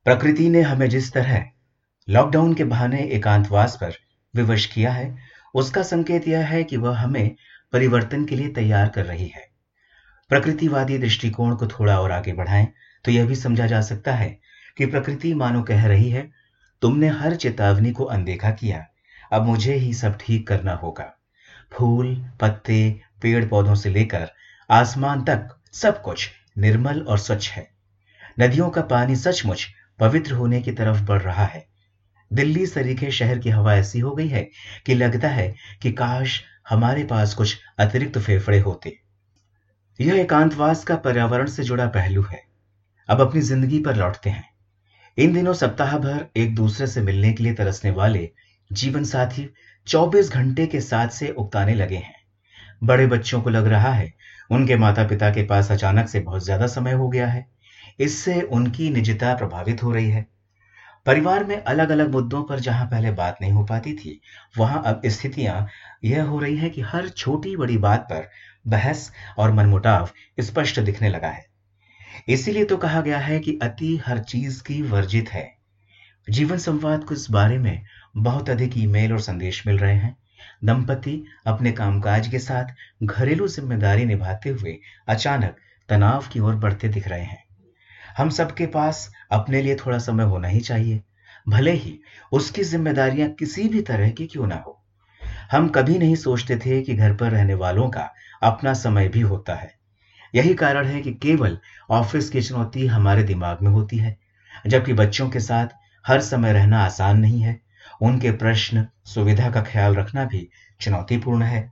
प्रकृति ने हमें जिस तरह लॉकडाउन के बहाने एकांतवास पर विवश किया है, उसका संकेत यह है कि वह हमें परिवर्तन के लिए तैयार कर रही है। प्रकृतिवादी दृष्टिकोण को थोड़ा और आगे बढ़ाएं तो यह भी समझा जा सकता है कि प्रकृति मानो कह रही है, तुमने हर चेतावनी को अनदेखा किया, अब मुझे ही सब ठीक करना होगा। फूल, पत्ते, पेड़ पौधों से लेकर आसमान तक सब कुछ निर्मल और स्वच्छ है। नदियों का पानी सचमुच पवित्र होने की तरफ बढ़ रहा है। दिल्ली सरीखे शहर की हवा ऐसी हो गई है कि लगता है कि काश हमारे पास कुछ अतिरिक्त फेफड़े होते। यह एकांतवास का पर्यावरण से जुड़ा पहलू है। अब अपनी जिंदगी पर लौटते हैं। इन दिनों सप्ताह भर एक दूसरे से मिलने के लिए तरसने वाले जीवन साथी 24 घंटे के साथ से उकताने लगे हैं। बड़े बच्चों को लग रहा है उनके माता पिता के पास अचानक से बहुत ज्यादा समय हो गया है। इससे उनकी निजता प्रभावित हो रही है। परिवार में अलग अलग मुद्दों पर जहां पहले बात नहीं हो पाती थी, वहां अब स्थितियां यह हो रही है कि हर छोटी बड़ी बात पर बहस और मनमुटाव स्पष्ट दिखने लगा है। इसीलिए तो कहा गया है कि अति हर चीज की वर्जित है। जीवन संवाद को इस बारे में बहुत अधिक ईमेल और संदेश मिल रहे हैं। दंपति अपने कामकाज के साथ घरेलू जिम्मेदारी निभाते हुए अचानक तनाव की ओर बढ़ते दिख रहे हैं। हम सबके पास अपने लिए थोड़ा समय होना ही चाहिए, भले ही उसकी जिम्मेदारियां किसी भी तरह की क्यों ना हो। हम कभी नहीं सोचते थे कि घर पर रहने वालों का अपना समय भी होता है। यही कारण है कि केवल ऑफिस की चुनौती हमारे दिमाग में होती है, जबकि बच्चों के साथ हर समय रहना आसान नहीं है। उनके प्रश्न, सुविधा का ख्याल रखना भी चुनौतीपूर्ण है।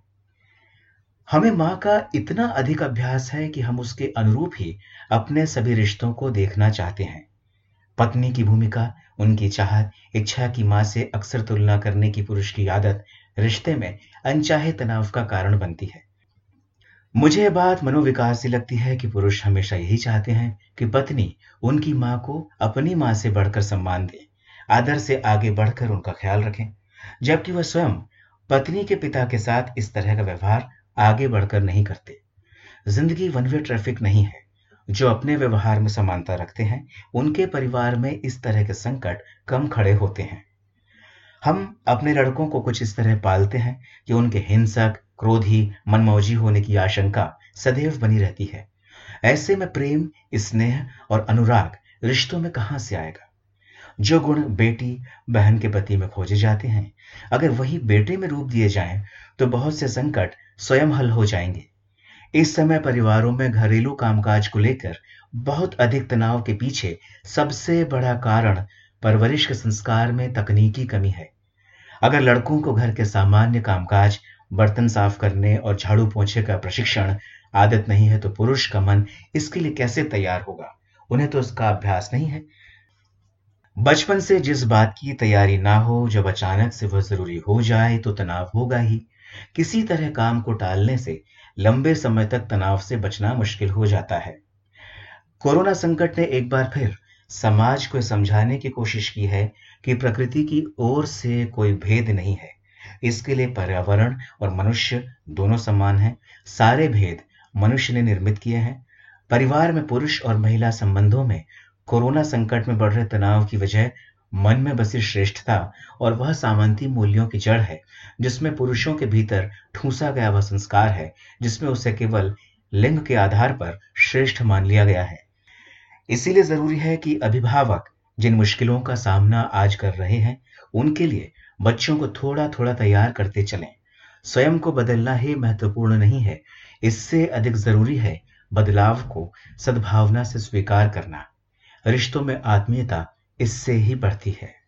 हमें माँ का इतना अधिक अभ्यास है कि हम उसके अनुरूप ही अपने सभी रिश्तों को देखना चाहते हैं। पत्नी की भूमिका, उनकी चाहत, इच्छा की माँ से अक्सर तुलना करने की पुरुष की आदत रिश्ते में अनचाहे तनाव का कारण बनती है। मुझे यह बात मनोविकार से लगती है कि पुरुष हमेशा यही चाहते हैं कि पत्नी उनकी माँ को अपनी माँ से बढ़कर सम्मान दे, आदर से आगे बढ़कर उनका ख्याल रखें, जबकि वह स्वयं पत्नी के पिता के साथ इस तरह का व्यवहार आगे बढ़कर नहीं करते। जिंदगी वन वे ट्रैफिक नहीं है। जो अपने व्यवहार में समानता रखते हैं, उनके परिवार में इस तरह के संकट कम खड़े होते हैं। हम अपने लड़कों को कुछ इस तरह पालते हैं कि उनके हिंसक, क्रोधी, मनमौजी होने की आशंका सदैव बनी रहती है। ऐसे में प्रेम, स्नेह और अनुराग रिश्तों में कहां से आएगा? जो गुण बेटी बहन के पति में खोजे जाते हैं, अगर वही बेटे में रूप दिए जाएं, तो बहुत से संकट स्वयं हल हो जाएंगे। इस समय परिवारों में घरेलू कामकाज को लेकर बहुत अधिक तनाव के पीछे सबसे बड़ा कारण परवरिश के संस्कार में तकनीकी कमी है। अगर लड़कों को घर के सामान्य कामकाज, बर्तन साफ करने और झाड़ू पोंछे का प्रशिक्षण आदत नहीं है, तो पुरुष का मन इसके लिए कैसे तैयार होगा? उन्हें तो इसका अभ्यास नहीं है। बचपन से जिस बात की तैयारी ना हो, जब अचानक से वह जरूरी हो जाए तो तनाव होगा ही। किसी तरह काम को टालने से लंबे समय तक तनाव से बचना मुश्किल हो जाता है। कोरोना संकट ने एक बार फिर समाज को समझाने की कोशिश की है कि प्रकृति की ओर से कोई भेद नहीं है। इसके लिए पर्यावरण और मनुष्य दोनों समान हैं। सारे भेद मनुष्य ने निर्मित किए हैं। परिवार में पुरुष और महिला संबंधों में कोरोना संकट में बढ़ रहे तनाव की वजह मन में बसी श्रेष्ठता और वह सामंती मूल्यों की जड़ है, जिसमें पुरुषों के भीतर ठूंसा गया वह संस्कार है, जिसमें उसे केवल लिंग के आधार पर श्रेष्ठ मान लिया गया है। इसीलिए जरूरी है कि अभिभावक जिन मुश्किलों का सामना आज कर रहे हैं, उनके लिए बच्चों को थोड़ा थोड़ा तैयार करते चलें। स्वयं को बदलना ही महत्वपूर्ण नहीं है, इससे अधिक जरूरी है बदलाव को सद्भावना से स्वीकार करना। रिश्तों में आत्मीयता इससे ही बढ़ती है।